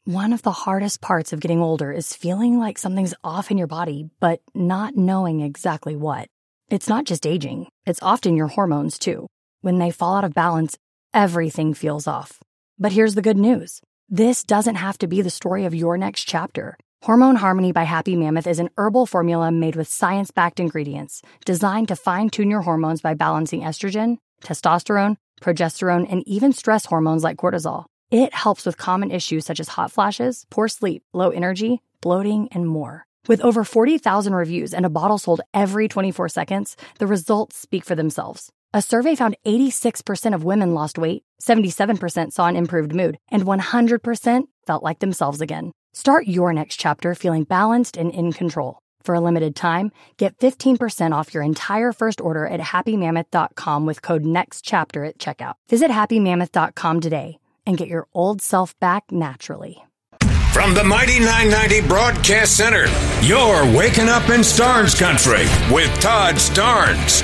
One of the hardest parts of getting older is feeling like something's off in your body, but not knowing exactly what. It's not just aging, it's often your hormones too. When they fall out of balance, everything feels off. But here's the good news. This doesn't have to be the story of your next chapter. Hormone Harmony by Happy Mammoth is an herbal formula made with science-backed ingredients designed to fine-tune your hormones by balancing estrogen, testosterone, progesterone, and even stress hormones like cortisol. It helps with common issues such as hot flashes, poor sleep, low energy, bloating, and more. With over 40,000 reviews and a bottle sold every 24 seconds, the results speak for themselves. A survey found 86% of women lost weight, 77% saw an improved mood, and 100% felt like themselves again. Start your next chapter feeling balanced and in control. For a limited time, get 15% off your entire first order at happymammoth.com with code NEXTCHAPTER at checkout. Visit happymammoth.com today and get your old self back naturally. From the mighty 990 Broadcast Center, you're waking up in Starnes Country with Todd Starnes.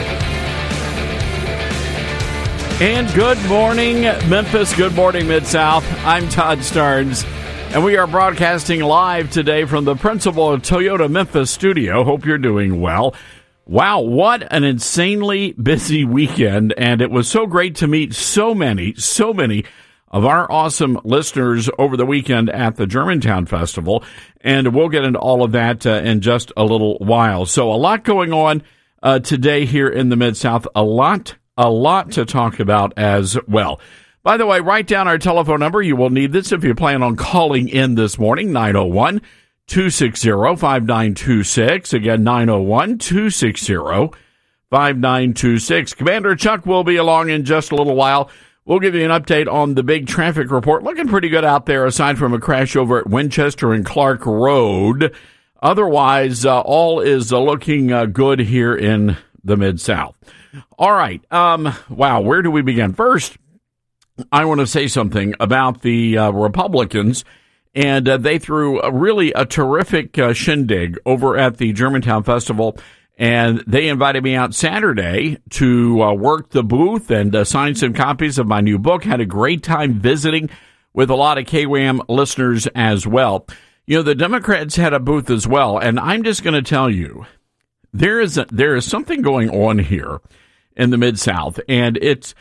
And good morning, Memphis. Good morning, Mid-South. I'm Todd Starnes, and we are broadcasting live today from the Principal Toyota Memphis studio. Hope you're doing well. Wow, what an insanely busy weekend, and it was so great to meet so many of our awesome listeners over the weekend at the Germantown Festival, and we'll get into all of that in just a little while. So a lot going on today here in the Mid-South, a lot to talk about as well. By the way, write down our telephone number. You will need this if you plan on calling in this morning, 901-260-5926. Again, 901-260-5926. Commander Chuck will be along in just a little while. We'll give you an update on the big traffic report. Looking pretty good out there, aside from a crash over at Winchester and Clark Road. Otherwise, all is looking good here in the Mid-South. All right. Wow, where do we begin? First, I want to say something about the Republicans, and they threw a terrific shindig over at the Germantown Festival, and they invited me out Saturday to work the booth and sign some copies of my new book. Had a great time visiting with a lot of KWAM listeners as well. You know, the Democrats had a booth as well, and I'm just going to tell you, there is something going on here in the Mid-South, and it's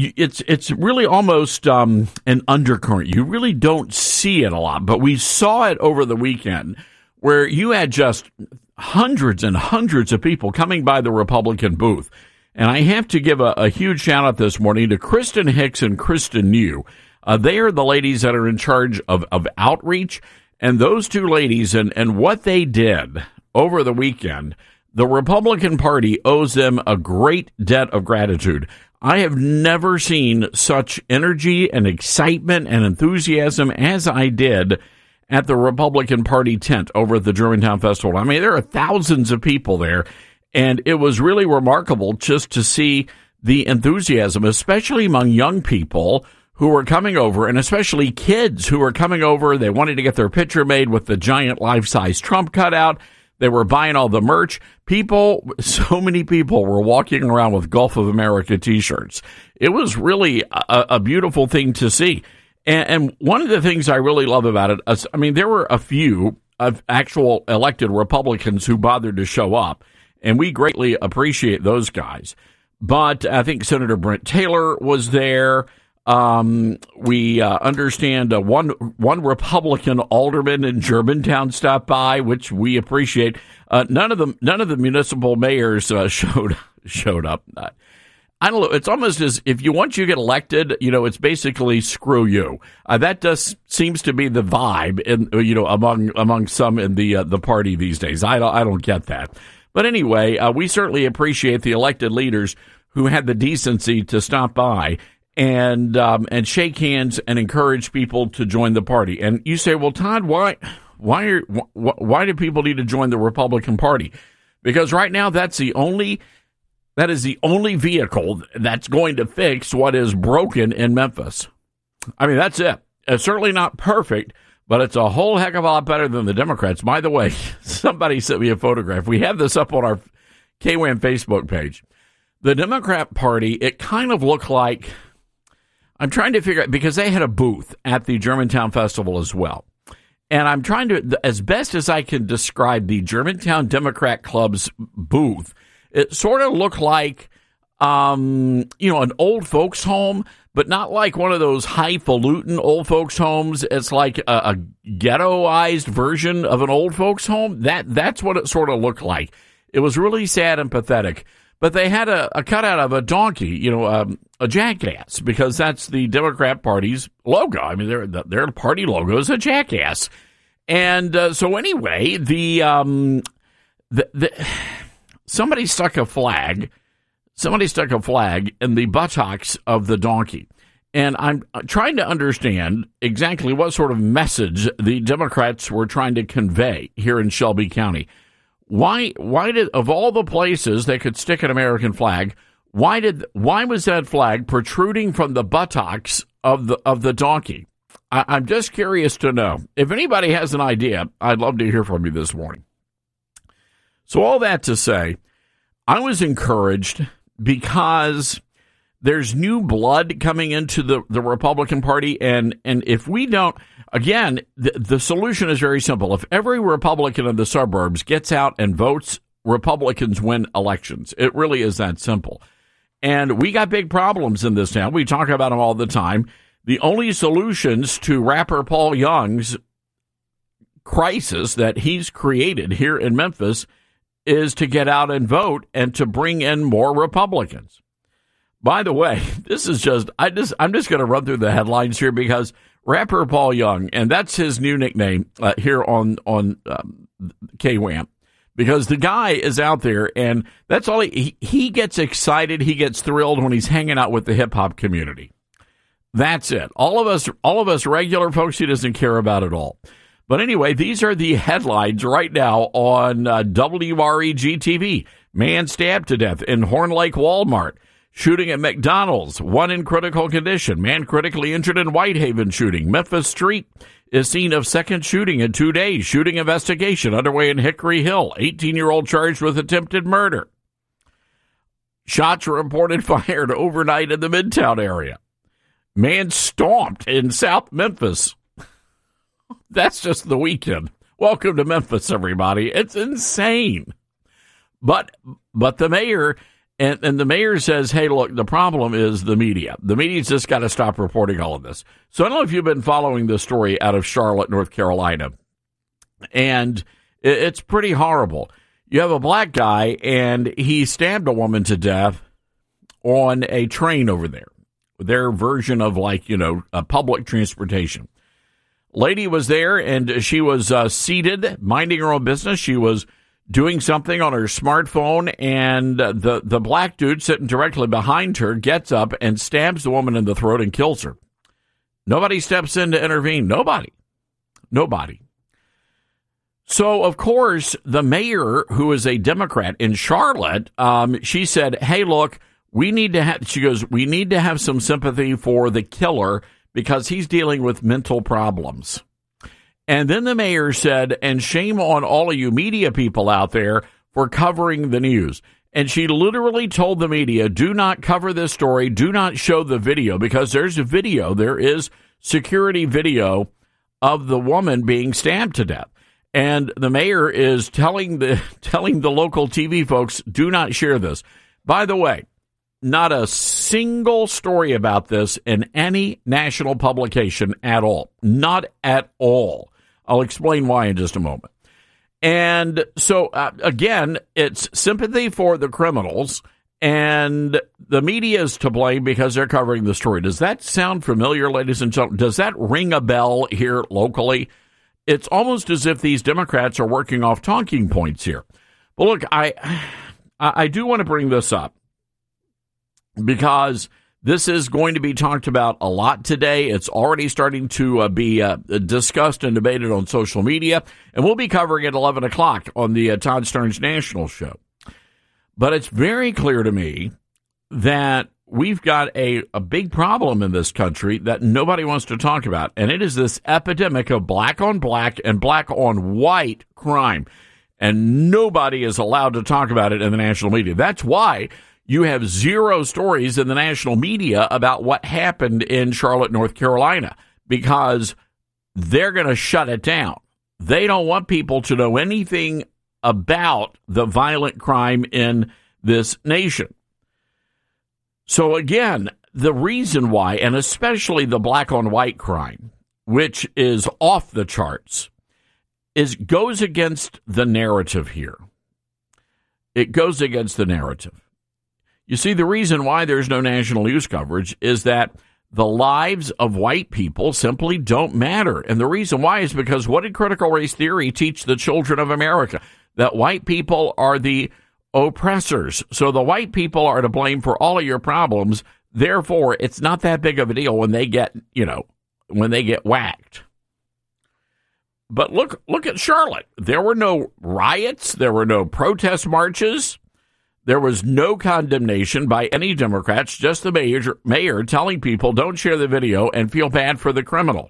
really almost an undercurrent. You really don't see it a lot, but we saw it over the weekend where you had just hundreds and hundreds of people coming by the Republican booth. And I have to give a huge shout out this morning to Kristen Hicks and Kristen New. They are the ladies that are in charge of outreach, and those two ladies and what they did over the weekend, the Republican Party owes them a great debt of gratitude. I have never seen such energy and excitement and enthusiasm as I did at the Republican Party tent over at the Germantown Festival. I mean, there are thousands of people there, and it was really remarkable just to see the enthusiasm, especially among young people who were coming over, and especially kids who were coming over. They wanted to get their picture made with the giant life-size Trump cutout. They were buying all the merch. So many people were walking around with Gulf of America T-shirts. It was really a beautiful thing to see. And one of the things I really love about it, I mean, there were a few of actual elected Republicans who bothered to show up, and we greatly appreciate those guys. But I think Senator Brent Taylor was there. We understand one Republican alderman in Germantown stopped by, which we appreciate. None of the municipal mayors showed up. I don't know. It's almost as if once you get elected, it's basically screw you. That just seems to be the vibe among some in the party these days. I don't get that. But anyway, we certainly appreciate the elected leaders who had the decency to stop by and shake hands and encourage people to join the party. And you say, well, Todd, why do people need to join the Republican Party? Because right now that is the only vehicle that's going to fix what is broken in Memphis. I mean, that's it. It's certainly not perfect, but it's a whole heck of a lot better than the Democrats. By the way, somebody sent me a photograph. We have this up on our KWAM Facebook page. The Democrat Party, it kind of looked like, I'm trying to figure out, because they had a booth at the Germantown Festival as well. And I'm trying to, as best as I can describe the Germantown Democrat Club's booth, it sort of looked like, an old folks home, but not like one of those highfalutin old folks homes. It's like a ghettoized version of an old folks home. That's what it sort of looked like. It was really sad and pathetic. But they had a cutout of a donkey, a jackass, because that's the Democrat Party's logo. I mean, their party logo is a jackass. And so anyway, somebody stuck a flag in the buttocks of the donkey. And I'm trying to understand exactly what sort of message the Democrats were trying to convey here in Shelby County. Why did, of all the places they could stick an American flag, why was that flag protruding from the buttocks of the donkey? I'm just curious to know. If anybody has an idea, I'd love to hear from you this morning. So all that to say, I was encouraged because there's new blood coming into the Republican Party, and if we don't, again, the solution is very simple. If every Republican in the suburbs gets out and votes, Republicans win elections. It really is that simple. And we got big problems in this town. We talk about them all the time. The only solutions to rapper Paul Young's crisis that he's created here in Memphis is to get out and vote and to bring in more Republicans. By the way, this is I'm just going to run through the headlines here because rapper Paul Young, and that's his new nickname here on KWAM, because the guy is out there and that's all he gets excited, he gets thrilled when he's hanging out with the hip hop community. That's it. All of us regular folks, he doesn't care about it all. But anyway, these are the headlines right now on WREG TV. Man stabbed to death in Horn Lake Walmart. Shooting at McDonald's, one in critical condition. Man critically injured in Whitehaven shooting. Memphis Street is scene of second shooting in 2 days. Shooting investigation underway in Hickory Hill. 18-year-old charged with attempted murder. Shots reported fired overnight in the Midtown area. Man stomped in South Memphis. That's just the weekend. Welcome to Memphis, everybody. It's insane. But the mayor... And the mayor says, hey, look, the problem is the media. The media's just got to stop reporting all of this. So I don't know if you've been following this story out of Charlotte, North Carolina. And it's pretty horrible. You have a black guy, and he stabbed a woman to death on a train over there. Their version of, a public transportation. Lady was there, and she was seated, minding her own business. She was doing something on her smartphone, and the black dude sitting directly behind her gets up and stabs the woman in the throat and kills her. Nobody steps in to intervene. Nobody. So, of course, the mayor, who is a Democrat in Charlotte, she said, hey, look, we need to have some sympathy for the killer because he's dealing with mental problems. And then the mayor said, and shame on all of you media people out there for covering the news. And she literally told the media, do not cover this story. Do not show the video, because there's a video. There is security video of the woman being stabbed to death. And the mayor is telling the local TV folks, do not share this. By the way, not a single story about this in any national publication at all. Not at all. I'll explain why in just a moment. And so, again, it's sympathy for the criminals, and the media is to blame because they're covering the story. Does that sound familiar, ladies and gentlemen? Does that ring a bell here locally? It's almost as if these Democrats are working off talking points here. But look, I do want to bring this up because this is going to be talked about a lot today. It's already starting to be discussed and debated on social media, and we'll be covering it at 11 o'clock on the Todd Starnes National Show. But it's very clear to me that we've got a big problem in this country that nobody wants to talk about, and it is this epidemic of black on black and black on white crime, and nobody is allowed to talk about it in the national media. That's why You have zero stories in the national media about what happened in Charlotte, North Carolina, because they're going to shut it down. They don't want people to know anything about the violent crime in this nation. So again, the reason why, and especially the black on white crime, which is off the charts, goes against the narrative here. It goes against the narrative. You see, the reason why there's no national news coverage is that the lives of white people simply don't matter. And the reason why is because what did critical race theory teach the children of America? That white people are the oppressors. So the white people are to blame for all of your problems. Therefore, it's not that big of a deal when they get, when they get whacked. But look at Charlotte. There were no riots. There were no protest marches. There was no condemnation by any Democrats, just the mayor telling people don't share the video and feel bad for the criminal.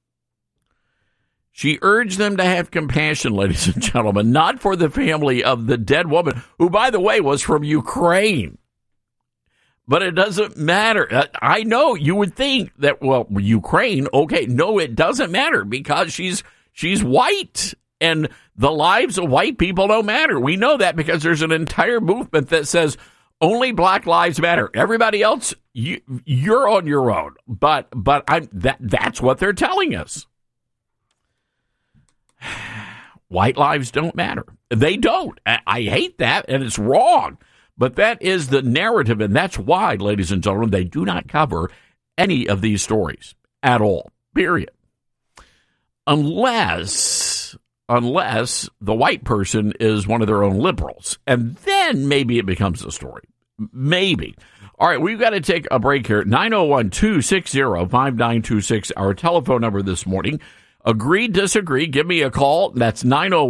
She urged them to have compassion, ladies and gentlemen, not for the family of the dead woman, who, by the way, was from Ukraine. But it doesn't matter. I know you would think that, well, Ukraine, okay, no, it doesn't matter because she's white. And the lives of white people don't matter. We know that because there's an entire movement that says only black lives matter. Everybody else, you're on your own. But that's what they're telling us. White lives don't matter. They don't. I hate that, and it's wrong. But that is the narrative, and that's why, ladies and gentlemen, they do not cover any of these stories at all, period. Unless the white person is one of their own liberals. And then maybe it becomes a story. Maybe. All right, we've got to take a break here. 901-260-5926, our telephone number this morning. Agree, disagree, give me a call. That's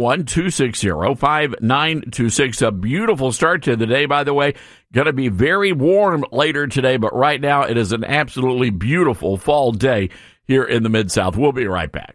901-260-5926. A beautiful start to the day, by the way. Going to be very warm later today, but right now it is an absolutely beautiful fall day here in the Mid-South. We'll be right back.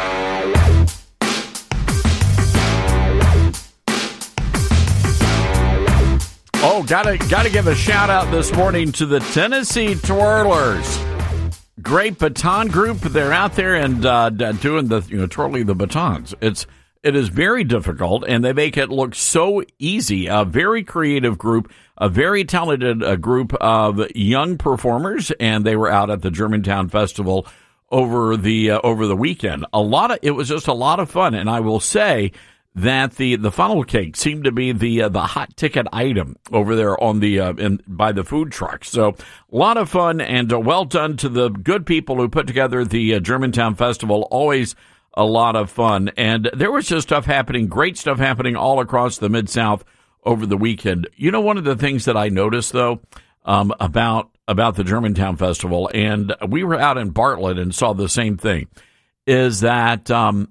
Oh, gotta give a shout out this morning to the Tennessee Twirlers. Great baton group. They're out there and doing the twirling the batons. It is very difficult, and they make it look so easy. A very creative group, a very talented group of young performers, and they were out at the Germantown Festival over the weekend. It was just a lot of fun, and I will say that the funnel cake seemed to be the hot ticket item over there on by the food truck. So a lot of fun, and well done to the good people who put together the Germantown Festival. Always a lot of fun, and there was just great stuff happening all across the Mid-South over the weekend. One of the things that I noticed though about the Germantown Festival, and we were out in Bartlett and saw the same thing, is that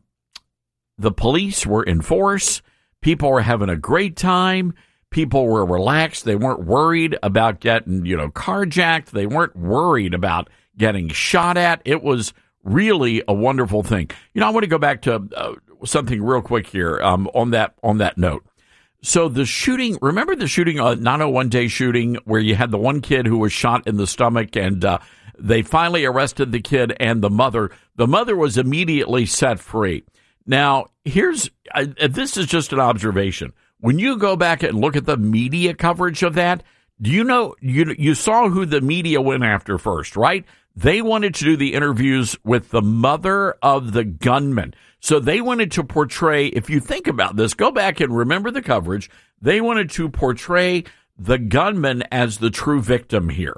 the police were in force. People were having a great time. People were relaxed. They weren't worried about getting, carjacked. They weren't worried about getting shot at. It was really a wonderful thing. I want to go back to something real quick here on that note. So the shooting, remember the shooting, 901 Day shooting, where you had the one kid who was shot in the stomach, and they finally arrested the kid and the mother. The mother was immediately set free. Now, this is just an observation. When you go back and look at the media coverage of that, do you know, you saw who the media went after first, right? They wanted to do the interviews with the mother of the gunman. So they wanted to portray, if you think about this, go back and remember the coverage. They wanted to portray the gunman as the true victim here.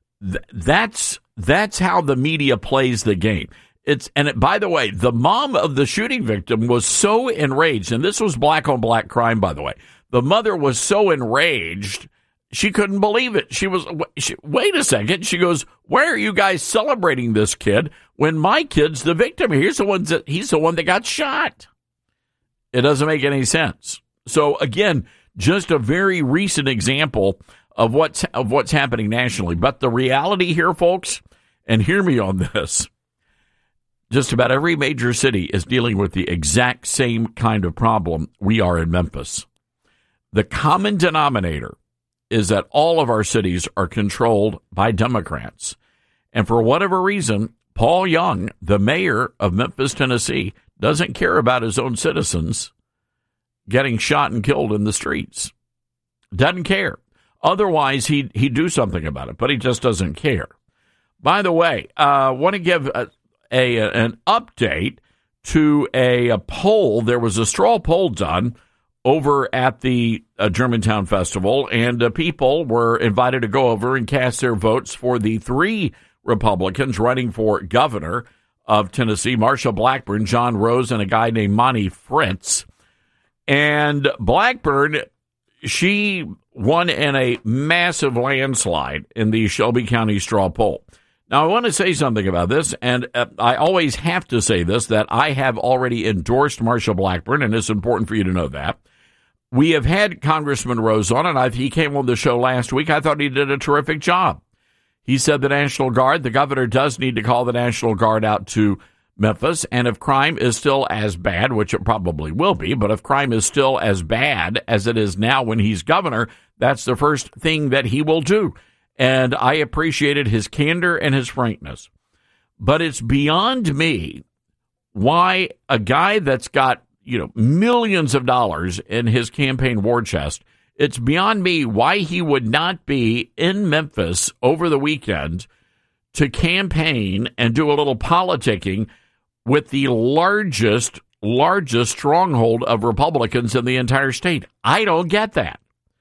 That's how the media plays the game. By the way, the mom of the shooting victim was so enraged, and this was black on black crime, by the way. The mother was so enraged, she couldn't believe it. Wait a second. She goes, why are you guys celebrating this kid when my kid's the victim? He's the one that got shot. It doesn't make any sense. So again, just a very recent example of what's happening nationally. But the reality here, folks, and hear me on this, just about every major city is dealing with the exact same kind of problem we are in Memphis. The common denominator is that all of our cities are controlled by Democrats. And for whatever reason, Paul Young, the mayor of Memphis, Tennessee, doesn't care about his own citizens getting shot and killed in the streets. Doesn't care. Otherwise, he'd do something about it, but he just doesn't care. By the way, I want to give an update to a poll. There was a straw poll done over at the Germantown Festival, and people were invited to go over and cast their votes for the 3 Republicans running for governor of Tennessee, Marsha Blackburn, John Rose, and a guy named Monty Fritz. And Blackburn, she won in a massive landslide in the Shelby County straw poll. Now, I want to say something about this, and I always have to say this, that I have already endorsed Marsha Blackburn, and it's important for you to know that. We have had Congressman Rose on, and he came on the show last week. I thought he did a terrific job. He said the National Guard, the governor does need to call the National Guard out to Memphis, and if crime is still as bad, which it probably will be, but if crime is still as bad as it is now when he's governor, that's the first thing that he will do. And I appreciated his candor and his frankness. But it's beyond me why a guy that's got, millions of dollars in his campaign war chest, it's beyond me why he would not be in Memphis over the weekend to campaign and do a little politicking with the largest stronghold of Republicans in the entire state. I don't get that.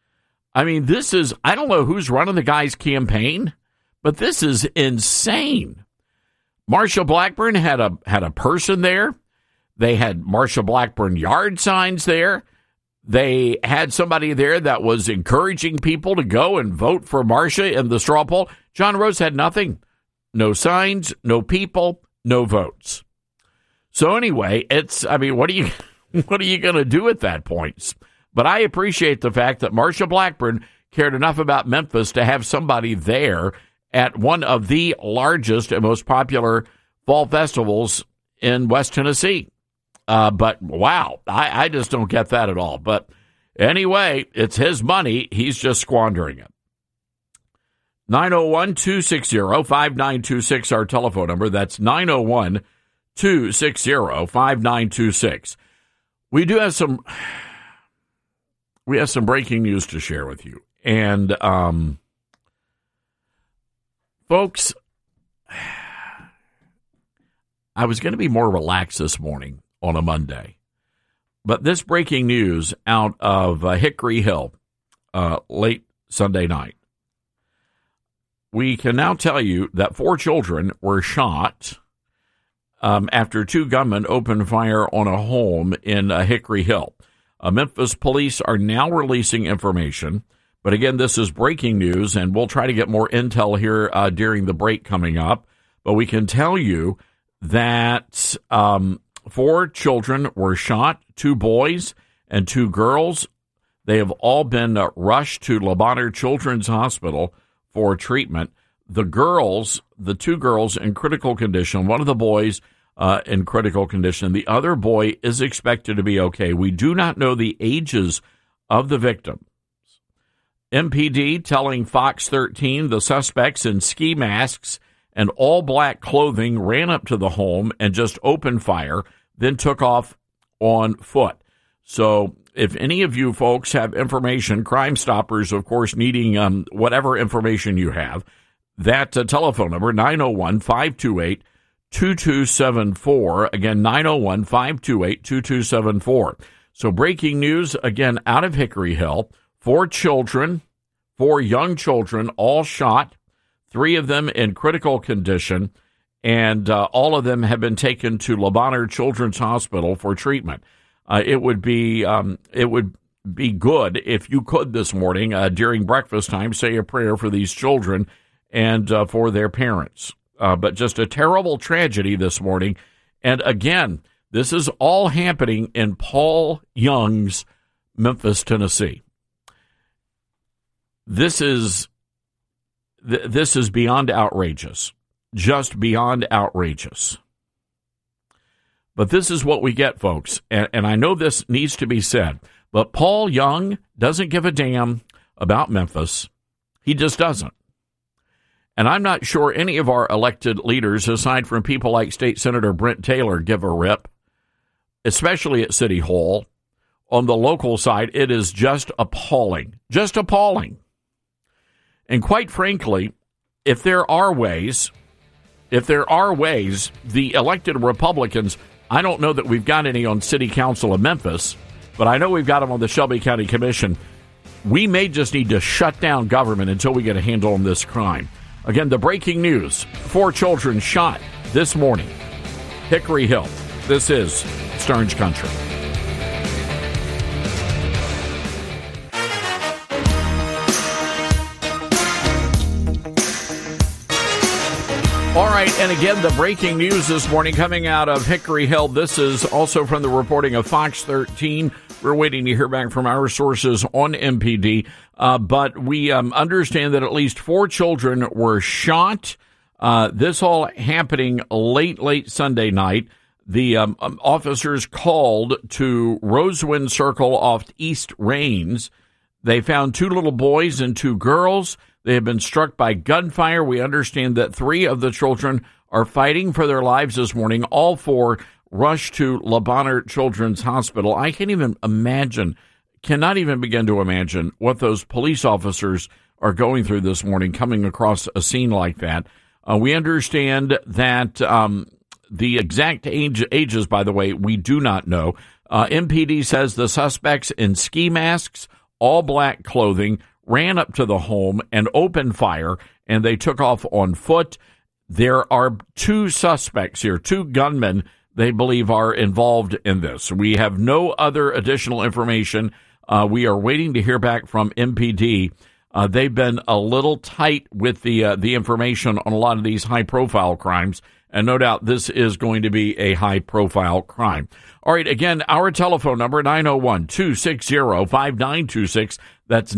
I mean, I don't know who's running the guy's campaign, but this is insane. Marsha Blackburn had a person there. They had Marsha Blackburn yard signs there. They had somebody there that was encouraging people to go and vote for Marsha in the straw poll. John Rose had nothing. No signs, no people, no votes. So anyway, what are you going to do at that point? But I appreciate the fact that Marsha Blackburn cared enough about Memphis to have somebody there at one of the largest and most popular fall festivals in West Tennessee. But wow, I just don't get that at all. But anyway, it's his money. He's just squandering it. 901-260-5926, our telephone number. That's 901-260-5926. We have some breaking news to share with you. And, folks, I was going to be more relaxed this morning on a Monday, but this breaking news out of Hickory Hill late Sunday night. We can now tell you that 4 children were shot after 2 gunmen opened fire on a home in Hickory Hill. Memphis police are now releasing information, but again, this is breaking news, and we'll try to get more intel here during the break coming up. But we can tell you that 4 children were shot, 2 boys and 2 girls. They have all been rushed to Le Bonheur Children's Hospital for treatment. The 2 girls in critical condition, one of the boys in critical condition. The other boy is expected to be okay. We do not know the ages of the victims. MPD telling Fox 13 the suspects in ski masks and all-black clothing ran up to the home and just opened fire, then took off on foot. So if any of you folks have information, Crime Stoppers, of course, needing whatever information you have, that telephone number, 901-528-2274. Again, 901-528-2274. So breaking news, again, out of Hickory Hill. 4 young children, all shot, 3 of them in critical condition, and all of them have been taken to Le Bonheur Children's Hospital for treatment. It would be good if you could this morning during breakfast time say a prayer for these children and for their parents. But just a terrible tragedy this morning. And again, this is all happening in Paul Young's Memphis, Tennessee. This is beyond outrageous, just beyond outrageous. But this is what we get, folks, and I know this needs to be said, but Paul Young doesn't give a damn about Memphis. He just doesn't. And I'm not sure any of our elected leaders, aside from people like State Senator Brent Taylor, give a rip, especially at City Hall. On the local side, it is just appalling. Just appalling. And quite frankly, if there are ways, the elected Republicans, I don't know that we've got any on City Council of Memphis, but I know we've got them on the Shelby County Commission. We may just need to shut down government until we get a handle on this crime. Again, the breaking news, 4 children shot this morning. Hickory Hill. This is Stearns Country. All right, and again, the breaking news this morning coming out of Hickory Hill. This is also from the reporting of Fox 13. We're waiting to hear back from our sources on MPD, but we understand that at least 4 children were shot. This all happening late Sunday night. The officers called to Rosewind Circle off East Rains. They found 2 little boys and 2 girls. They have been struck by gunfire. We understand that 3 of the children are fighting for their lives this morning. All 4 rushed to Le Bonheur Children's Hospital. I can't even imagine, cannot even begin to imagine what those police officers are going through this morning coming across a scene like that. We understand that the exact ages, by the way, we do not know. MPD says the suspects in ski masks, all black clothing, ran up to the home and opened fire, and they took off on foot. There are 2 suspects here, 2 gunmen they believe are involved in this. We have no other additional information. We are waiting to hear back from MPD. They've been a little tight with the information on a lot of these high-profile crimes, and no doubt this is going to be a high-profile crime. All right, again, our telephone number, 901-260-5926. That's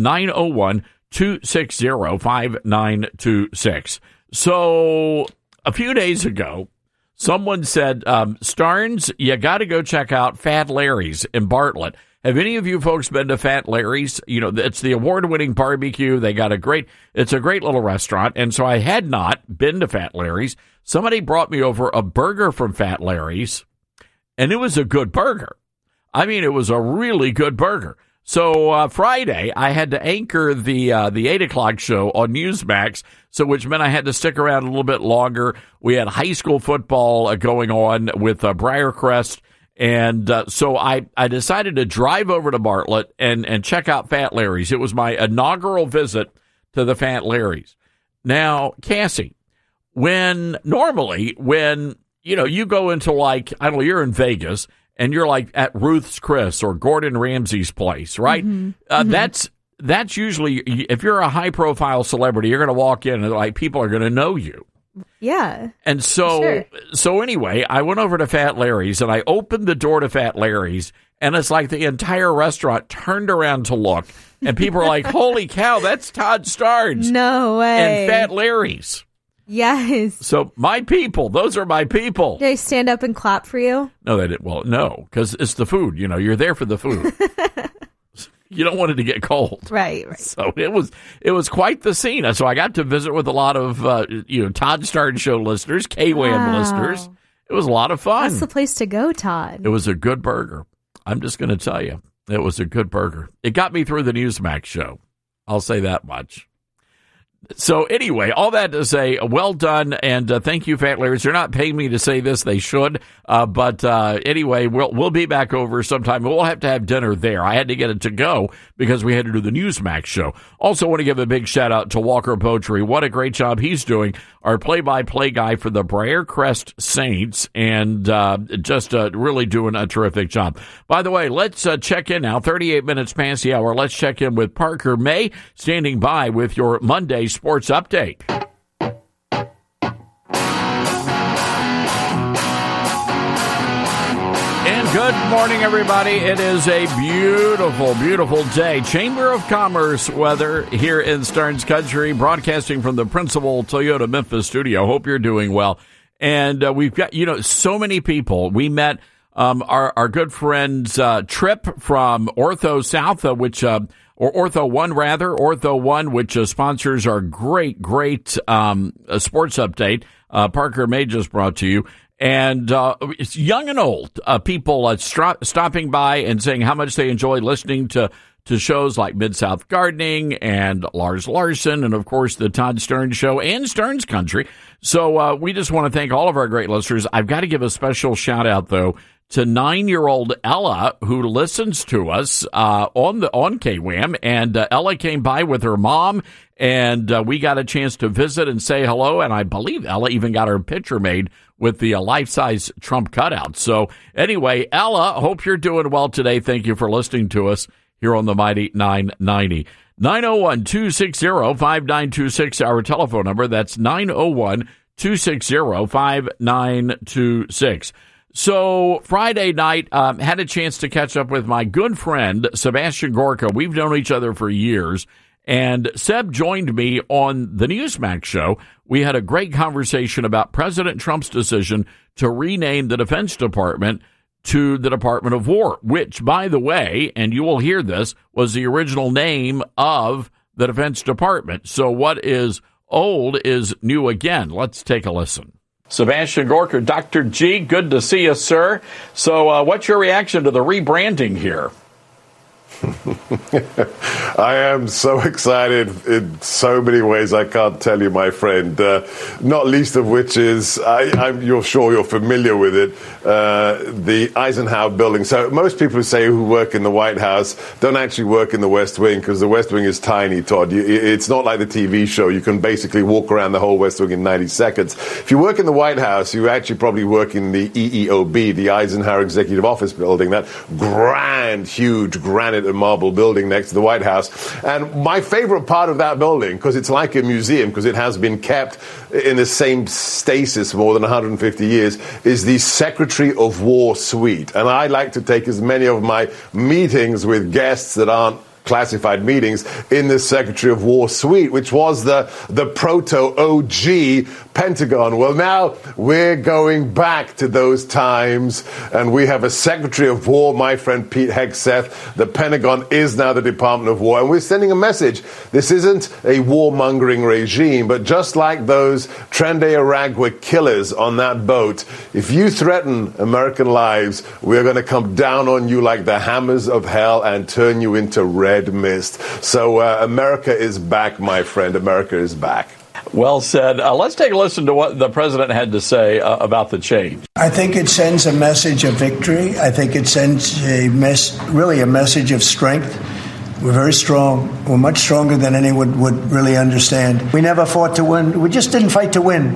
901-260-5926. So a few days ago, someone said, Stearns, you got to go check out Fat Larry's in Bartlett. Have any of you folks been to Fat Larry's? You know, it's the award-winning barbecue. It's a great little restaurant. And so I had not been to Fat Larry's. Somebody brought me over a burger from Fat Larry's, and it was a good burger. I mean, it was a really good burger. So Friday, I had to anchor the 8 o'clock show on Newsmax, so which meant I had to stick around a little bit longer. We had high school football going on with Briarcrest, and so I decided to drive over to Bartlett and check out Fat Larry's. It was my inaugural visit to the Fat Larry's. Now, Cassie, when you go into, like, I don't know, you're in Vegas, and you're like at Ruth's Chris or Gordon Ramsay's place, right? Mm-hmm. That's usually, if you're a high-profile celebrity, you're going to walk in and like people are going to know you. Yeah. And so anyway, I went over to Fat Larry's and I opened the door to Fat Larry's, and it's like the entire restaurant turned around to look, and people are like, "Holy cow, that's Todd Stearns!" No way. And Fat Larry's. Yes. So my people, those are my people. Did they stand up and clap for you? No, they didn't. Well, no, because it's the food. You know, you're there for the food. You don't want it to get cold. Right. So it was quite the scene. So I got to visit with a lot of, Todd Stearns Show listeners, KWAM listeners. It was a lot of fun. That's the place to go, Todd. It was a good burger. I'm just going to tell you, it was a good burger. It got me through the Newsmax show. I'll say that much. So anyway, all that to say, well done, and thank you, Fat Larry's. They're not paying me to say this; they should. But anyway, we'll be back over sometime. We'll have to have dinner there. I had to get it to go because we had to do the Newsmax show. Also, want to give a big shout out to Walker Beaudry. What a great job he's doing. Our play-by-play guy for the Briarcrest Saints, and just really doing a terrific job. By the way, let's check in now. 38 minutes past the hour. Let's check in with Parker May, standing by with your Monday Sports Update. And good morning, everybody. It is a beautiful, beautiful day. Chamber of Commerce weather here in Stearns Country, broadcasting from the Principal Toyota Memphis studio. Hope you're doing well. And we've got, so many people. We met our good friends Trip from Ortho South, which or Ortho One rather, Ortho One, which sponsors our great sports update. Parker May just brought to you. And it's young and old people stopping by and saying how much they enjoy listening to shows like Mid-South Gardening and Lars Larson and, of course, the Todd Stern Show and Stern's Country. So we just want to thank all of our great listeners. I've got to give a special shout-out, though, to 9-year-old Ella, who listens to us on KWAM. And Ella came by with her mom, and we got a chance to visit and say hello. And I believe Ella even got her picture made with the life-size Trump cutout. So anyway, Ella, hope you're doing well today. Thank you for listening to us here on the Mighty 990. 901-260-5926, our telephone number. That's 901-260-5926. So Friday night, had a chance to catch up with my good friend, Sebastian Gorka. We've known each other for years. And Seb joined me on the Newsmax show. We had a great conversation about President Trump's decision to rename the Defense Department to the Department of War, which, by the way, and you will hear this, was the original name of the Defense Department. So what is old is new again. Let's take a listen. Sebastian Gorka, Dr. G, good to see you, sir. So what's your reaction to the rebranding here? I am so excited in so many ways I can't tell you, my friend. Not least of which is, you're sure you're familiar with it, the Eisenhower building. So most people who work in the White House don't actually work in the West Wing because the West Wing is tiny, Todd. It's not like the TV show. You can basically walk around the whole West Wing in 90 seconds. If you work in the White House, you actually probably work in the EEOB, the Eisenhower Executive Office Building, that grand, huge granite and marble building next to the White House. And my favorite part of that building, because it's like a museum, because it has been kept in the same stasis for more than 150 years, is the Secretary of War suite. And I like to take as many of my meetings with guests that aren't classified meetings in the Secretary of War suite, which was the proto-OG Pentagon. Well, now we're going back to those times, and we have a Secretary of War, my friend Pete Hegseth. The Pentagon is now the Department of War, and we're sending a message. This isn't a warmongering regime, but just like those Trende Aragua killers on that boat, if you threaten American lives, we're going to come down on you like the hammers of hell and turn you into red mist. So America is back, my friend. America is back. Well said. Let's take a listen to what the president had to say about the change. I think it sends a message of victory. I think it sends really a message of strength. We're very strong. We're much stronger than anyone would really understand. We never fought to win. We just didn't fight to win.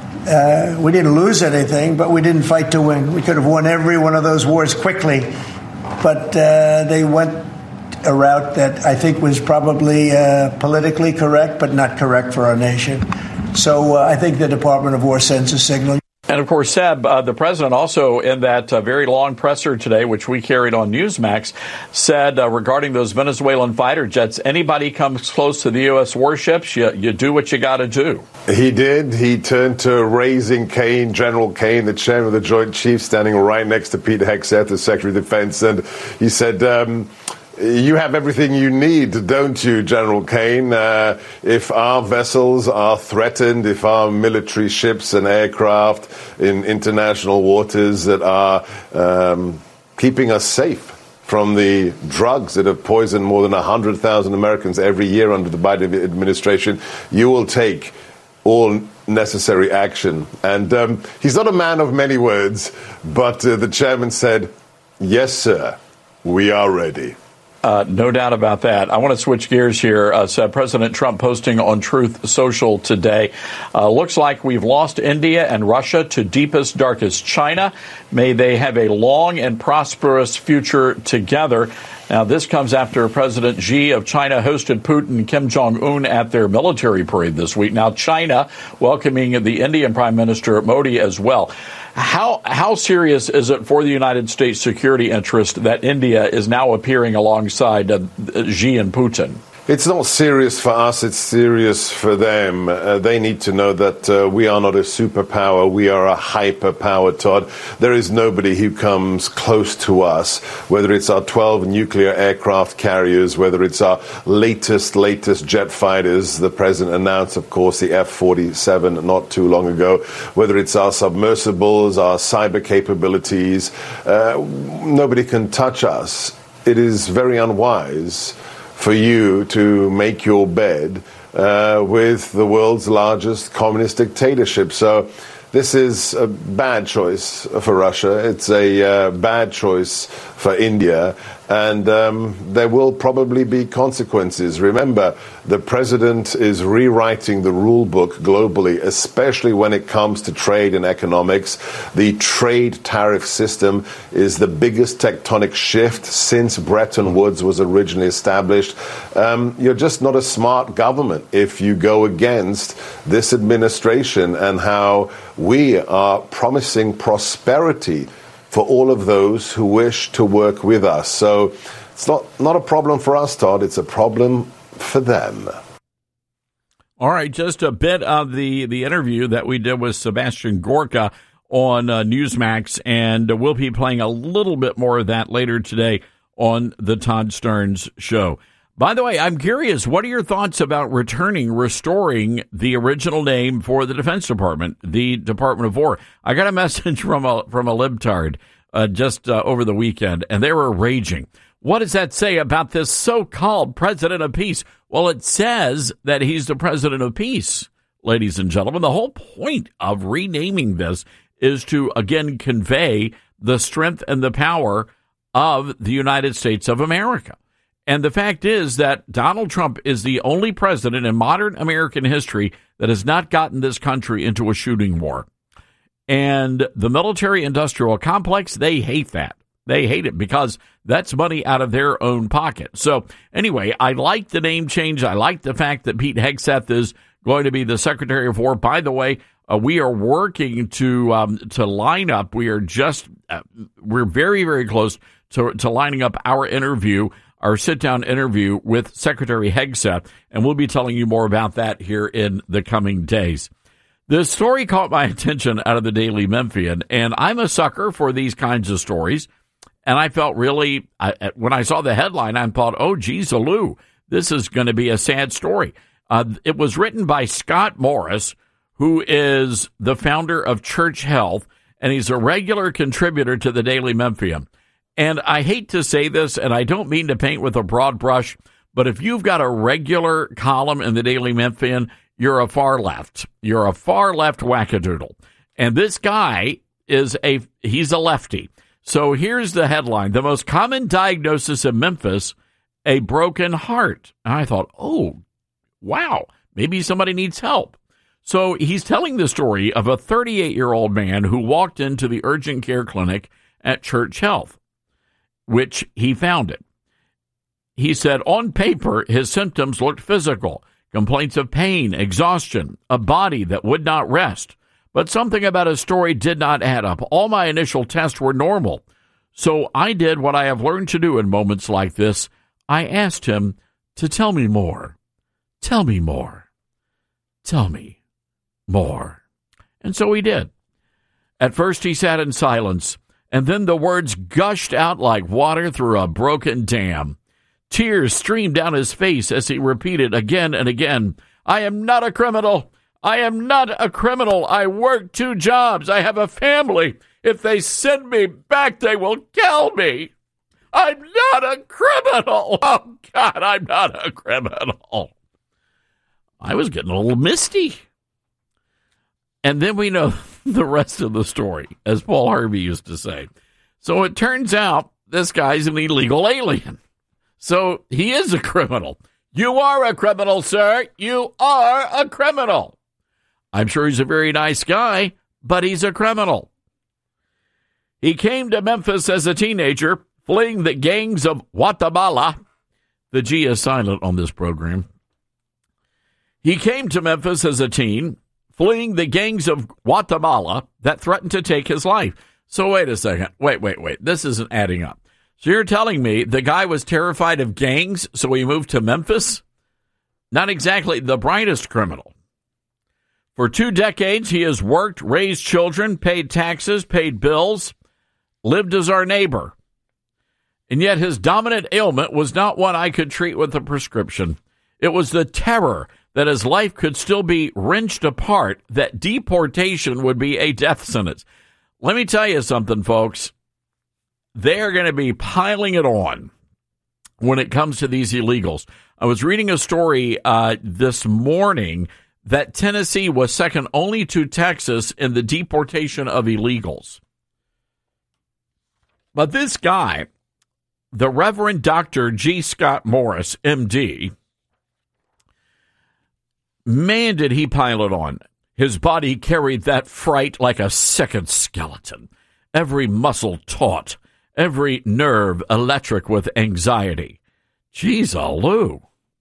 We didn't lose anything, but we didn't fight to win. We could have won every one of those wars quickly, but they went a route that I think was probably politically correct, but not correct for our nation. So I think the Department of War sends a signal. And, of course, Seb, the president also in that very long presser today, which we carried on Newsmax, said regarding those Venezuelan fighter jets, anybody comes close to the U.S. warships, you do what you got to do. He did. He turned to Raising Cane, General Kane, the chairman of the Joint Chiefs, standing right next to Pete Hegseth, the Secretary of Defense, and he said, you have everything you need, don't you, General Kane? If our vessels are threatened, if our military ships and aircraft in international waters that are keeping us safe from the drugs that have poisoned more than 100,000 Americans every year under the Biden administration, you will take all necessary action. And he's not a man of many words, but the chairman said, yes, sir, we are ready. No doubt about that. I want to switch gears here. President Trump posting on Truth Social today. Looks like we've lost India and Russia to deepest, darkest China. May they have a long and prosperous future together. Now, this comes after President Xi of China hosted Putin and Kim Jong-un at their military parade this week. Now, China welcoming the Indian Prime Minister Modi as well. How serious is it for the United States security interest that India is now appearing alongside Xi and Putin? It's not serious for us, it's serious for them. They need to know that we are not a superpower, we are a hyperpower, Todd. There is nobody who comes close to us, whether it's our 12 nuclear aircraft carriers, whether it's our latest jet fighters. The president announced, of course, the F-47 not too long ago, whether it's our submersibles, our cyber capabilities. Nobody can touch us. It is very unwise for you to make your bed with the world's largest communist dictatorship. So this is a bad choice for Russia. It's a bad choice for India. And there will probably be consequences. Remember, the president is rewriting the rule book globally, especially when it comes to trade and economics. The trade tariff system is the biggest tectonic shift since Bretton Woods was originally established. You're just not a smart government if you go against this administration and how we are promising prosperity for all of those who wish to work with us. So it's not a problem for us, Todd. It's a problem for them. All right, just a bit of the interview that we did with Sebastian Gorka on Newsmax, and we'll be playing a little bit more of that later today on the Todd Starnes Show. By the way, I'm curious, what are your thoughts about restoring the original name for the Defense Department, the Department of War? I got a message from a libtard just over the weekend, and they were raging. What does that say about this so-called President of Peace? Well, it says that he's the President of Peace, ladies and gentlemen. The whole point of renaming this is to, again, convey the strength and the power of the United States of America. And the fact is that Donald Trump is the only president in modern American history that has not gotten this country into a shooting war. And the military-industrial complex, they hate that. They hate it because that's money out of their own pocket. So anyway, I like the name change. I like the fact that Pete Hegseth is going to be the Secretary of War. By the way, we are working to line up. We are we're very, very close to lining up our sit-down interview with Secretary Hegseth, and we'll be telling you more about that here in the coming days. The story caught my attention out of the Daily Memphian, and I'm a sucker for these kinds of stories, and I felt really, when I saw the headline, I thought, oh, geez, Lou, this is going to be a sad story. It was written by Scott Morris, who is the founder of Church Health, and he's a regular contributor to the Daily Memphian. And I hate to say this, and I don't mean to paint with a broad brush, but if you've got a regular column in the Daily Memphian, you're a far left. You're a far left wackadoodle. And this guy he's a lefty. So here's the headline: the most common diagnosis in Memphis, a broken heart. And I thought, oh, wow, maybe somebody needs help. So he's telling the story of a 38-year-old man who walked into the urgent care clinic at Church Health, which he founded. He said on paper, his symptoms looked physical: complaints of pain, exhaustion, a body that would not rest. But something about his story did not add up. All my initial tests were normal. So I did what I have learned to do in moments like this. I asked him to tell me more. Tell me more. Tell me more. And so he did. At first he sat in silence, and then the words gushed out like water through a broken dam. Tears streamed down his face as he repeated again and again, I am not a criminal. I am not a criminal. I work 2 jobs. I have a family. If they send me back, they will kill me. I'm not a criminal. Oh, God, I'm not a criminal. I was getting a little misty. And then we know the rest of the story, as Paul Harvey used to say. So it turns out this guy's an illegal alien. So he is a criminal. You are a criminal, sir. You are a criminal. I'm sure he's a very nice guy, but he's a criminal. He came to Memphis as a teenager, fleeing the gangs of Guatemala. The G is silent on this program. He came to Memphis as a teen, fleeing the gangs of Guatemala that threatened to take his life. So wait a second. Wait. This isn't adding up. So you're telling me the guy was terrified of gangs, so he moved to Memphis? not exactly the brightest criminal. For 2 decades, he has worked, raised children, paid taxes, paid bills, lived as our neighbor. And yet his dominant ailment was not one I could treat with a prescription. It was the terror that his life could still be wrenched apart, that deportation would be a death sentence. Let me tell you something, folks. They're going to be piling it on when it comes to these illegals. I was reading a story this morning that Tennessee was second only to Texas in the deportation of illegals. But this guy, the Reverend Dr. G. Scott Morris, M.D., man, did he pile it on. His body carried that fright like a second skeleton, every muscle taut, every nerve electric with anxiety. Jeez-a-loo.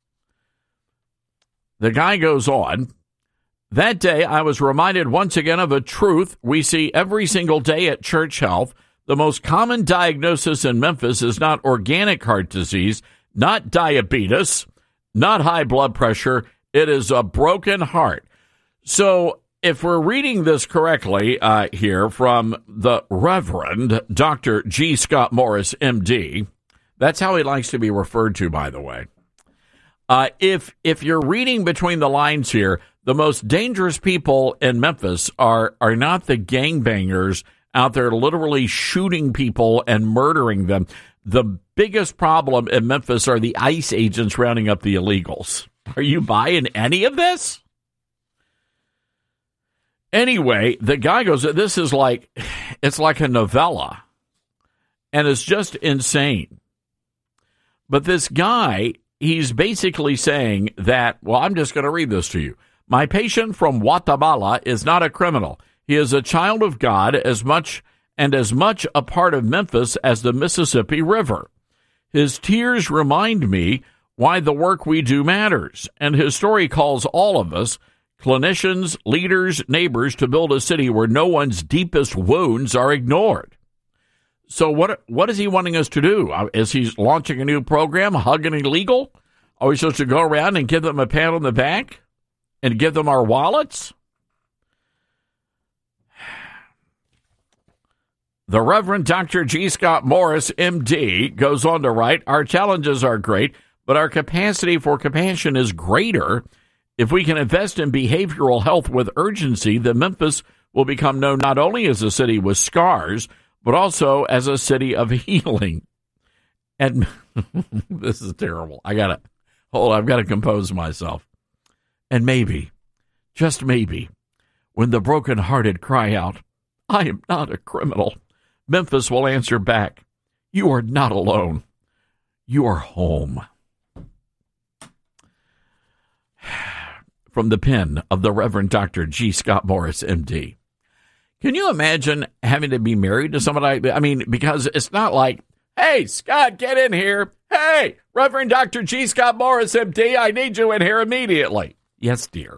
The guy goes on, that day I was reminded once again of a truth we see every single day at Church Health. The most common diagnosis in Memphis is not organic heart disease, not diabetes, not high blood pressure. It is a broken heart. So if we're reading this correctly here from the Reverend Dr. G. Scott Morris, M.D., that's how he likes to be referred to, by the way. If you're reading between the lines here, the most dangerous people in Memphis are not the gangbangers out there literally shooting people and murdering them. The biggest problem in Memphis are the ICE agents rounding up the illegals. Are you buying any of this? Anyway, the guy goes, this is like, it's like a novella, and it's just insane. But this guy, he's basically saying that, well, I'm just going to read this to you. My patient from Guatemala is not a criminal. He is a child of God as much a part of Memphis as the Mississippi River. His tears remind me why the work we do matters, and his story calls all of us, clinicians, leaders, neighbors, to build a city where no one's deepest wounds are ignored. So what is he wanting us to do? Is he launching a new program, Hug an Illegal? Are we supposed to go around and give them a pat on the back and give them our wallets? The Reverend Dr. G. Scott Morris, M.D., goes on to write, our challenges are great, but our capacity for compassion is greater. If we can invest in behavioral health with urgency, then Memphis will become known not only as a city with scars, but also as a city of healing. And this is terrible. I've got to compose myself. And maybe, just maybe, when the brokenhearted cry out, I am not a criminal, Memphis will answer back, you are not alone. You are home. From the pen of the Reverend Dr. G. Scott Morris, M.D. Can you imagine having to be married to somebody? I mean, because it's not like, hey, Scott, get in here. Hey, Reverend Dr. G. Scott Morris, M.D., I need you in here immediately. Yes, dear.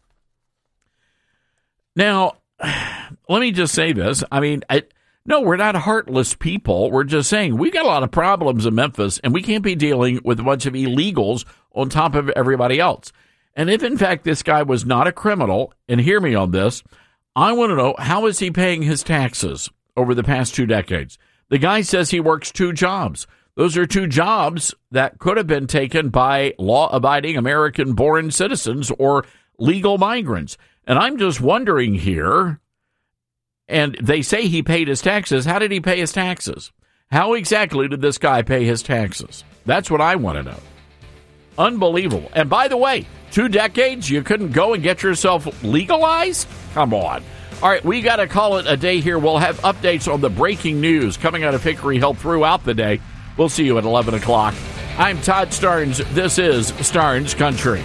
Now, let me just say this. I mean, no, we're not heartless people. We're just saying we got a lot of problems in Memphis, and we can't be dealing with a bunch of illegals on top of everybody else. And if, in fact, this guy was not a criminal, and hear me on this, I want to know, how is he paying his taxes over the past 2 decades? The guy says he works 2 jobs. Those are 2 jobs that could have been taken by law-abiding American-born citizens or legal migrants. And I'm just wondering here, and they say he paid his taxes. How did he pay his taxes? How exactly did this guy pay his taxes? That's what I want to know. Unbelievable. And by the way, 2 decades, you couldn't go and get yourself legalized? Come on. All right, we got to call it a day here. We'll have updates on the breaking news coming out of Hickory Hill throughout the day. We'll see you at 11 o'clock. I'm Todd Starnes. This is Starnes Country.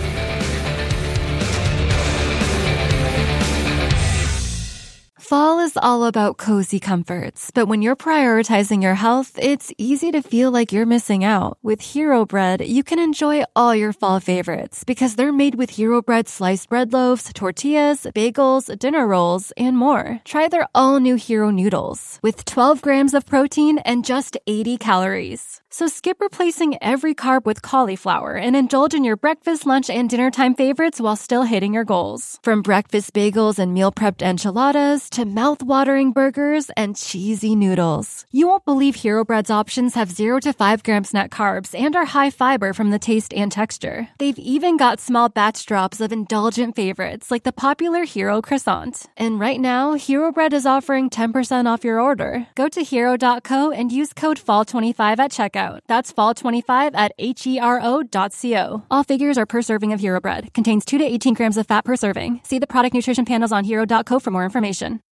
Fall is all about cozy comforts, but when you're prioritizing your health, it's easy to feel like you're missing out. With Hero Bread, you can enjoy all your fall favorites because they're made with Hero Bread sliced bread loaves, tortillas, bagels, dinner rolls, and more. Try their all-new Hero Noodles with 12 grams of protein and just 80 calories. So skip replacing every carb with cauliflower and indulge in your breakfast, lunch, and dinner time favorites while still hitting your goals. From breakfast bagels and meal prepped enchiladas to mouth-watering burgers and cheesy noodles. You won't believe Hero Bread's options have 0 to 5 grams net carbs and are high fiber from the taste and texture. They've even got small batch drops of indulgent favorites like the popular Hero Croissant. And right now, Hero Bread is offering 10% off your order. Go to hero.co and use code FALL25 at checkout. That's fall25 at hero.co. All figures are per serving of Hero Bread. Contains 2 to 18 grams of fat per serving. See the product nutrition panels on hero.co for more information.